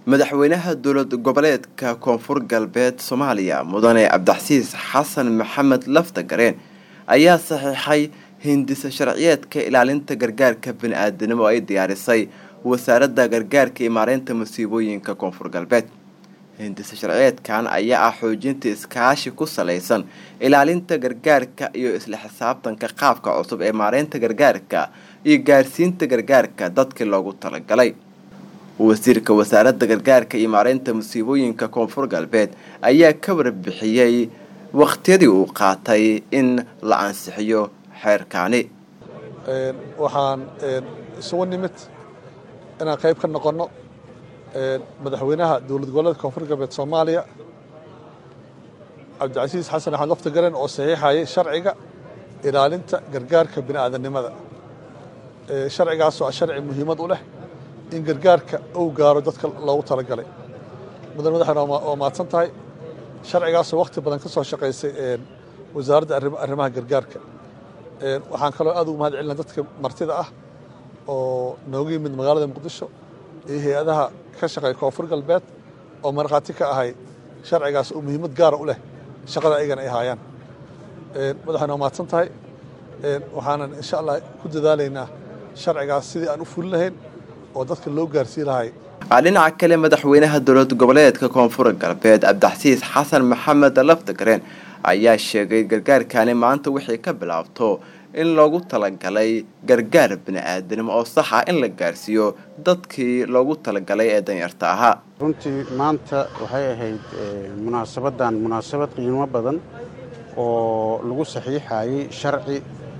madaxweynaha dowlad goboleedka koonfur galbeed Soomaaliya mudane Cabdixasiis Xasan Maxamed Laftagareen ayaa saxiixay hindisa sharciyeedka ilaalinta gargaarka bini'aadanimo ay diyaarisay wasaaradda gargaarka iyo maareynta masiibooyinka koonfur galbeed. hindisa sharciyeedkan ayaa xoojinta iskaashi ku saleysan ilaalinta gargaarka iyo isla xisaabtanka qaabka cusub ee maareynta gargaarka iyo gaarsiinta gargaarka dadka loogu talagalay. wasiirka wasaaradda gargaarka iyo maareynta masiibooyinka koonfur galbeed ayaa ka warbixiyay waqtiyadii uu qaatay in la ansixiyo xeerkaani. waxaan isugu nimid inaan qayb ka noqono madaxweynaha dowlad goboleedka koonfur galbeed Soomaaliya Cabdixasiis Xasan Maxamed Laftagareen oo saxiixayay sharciga ilaalinta gargaarka bini'aadanimada. sharcigaas oo sharci muhiimad u leh in gargaarka uu gaaro dadka loogu talagalay. madaxweynaha waa maadsan tahay sharcigaas oo waqti badan ka soo shaqeysay wasaaradda arrimaha gargaarka. waxaan kaloo aad ugu mahadcelinaa dadka martida ah oo nooga yimid magaalada Muqdisho iyo hay'adaha ka shaqeeya koonfur galbeed oo markhaati ka ahay sharcigaas oo muhiimad gaar u leh shaqada ayagana ay hayaan. madaxweynaha waa maadsan tahay waxaanan insha Allah ku dadaalaynaa sharcigaas sidii aan u fulin lahayn oo dadka loo gaarsiin lahay. dhinaca kale madaxweynaha dowlad goboleedka koonfur galbeed Cabdixasiis Xasan Maxamed Laftagareen ayaa sheegay gargaarkani maanta wixii ka bilaabto in loogu talagalay gargaar bini'aadanimo oo sax ah in la gaarsiiyo dadkii loogu talagalay ee danyarta ahaa. runtii maanta waxay ahayd munaasabad qiimo badan oo lagu saxiixayay sharci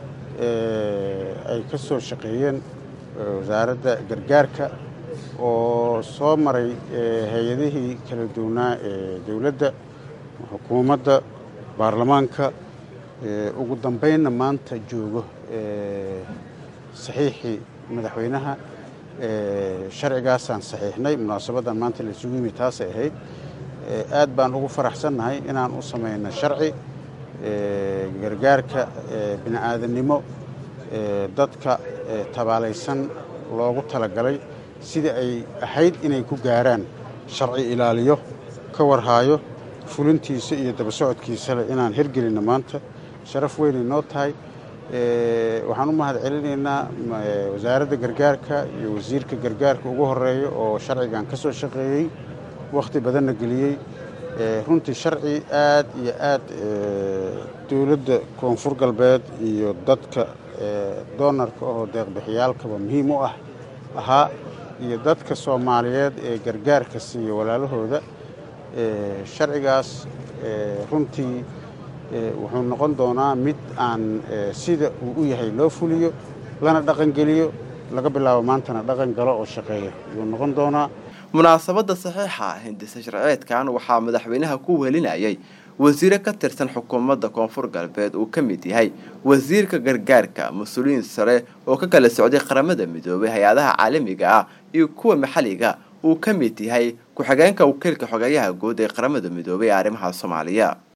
ay ka soo shaqeeyeen wasaaradda gargaarka oo soo maray hay-adihii kala duwanaa ee dowladda, xukuumadda, baarlamaanka, ugu dambeynna maanta joogo saxiixii madaxweynaha. sharcigaasaan saxiixnay. munaasabadan maanta la isugu yimid taasay ahayd. aad baan ugu faraxsannahay inaan u samayno sharci gargaarka bini'aadanimo dadka tabaalaysan loogu talagalay sidii ay ahayd inay ku gaaraan sharci ilaaliyo ka warhaayo fulintiisa iyo daba socodkiisale inaan hirgelinno maanta sharaf weynay noo tahay. waxaan u mahad celinaynaa wasaaradda gargaarka iyo wasiirka gargaarka ugu horeeya oo sharcigan ka soo shaqeeyey wakhti badanna geliyey. runtii sharci aad iyo aad dowladda koonfur galbeed iyo dadka doonarka oo deeqbixiyaalkaba muhiim u ahaa iyo dadka Soomaaliyeed ee gargaarka siiyo walaalahooda. sharcigaas runtii wuxuu noqon doonaa mid aan sida uu u yahay loo fuliyo lana dhaqangeliyo laga bilaabo maantana dhaqan galo oo shaqeeya ayuu noqon doonaa. munaasabadda saxiixa hindisa sharciyeedkan waxaa madaxweynaha ku welinayay wasiire ka tirsan xukuumadda koonfur galbeed uu ka mid yahay wasiirka gargaarka, mas'uuliyiin sare oo ka kala socday qaramada midoobay, hay'adaha caalamiga ah iyo kuwa maxalliga uu ka mid yahay ku-xigeenka wakiilka xogayaha guud ee qaramada midoobay ee arrimaha Soomaaliya.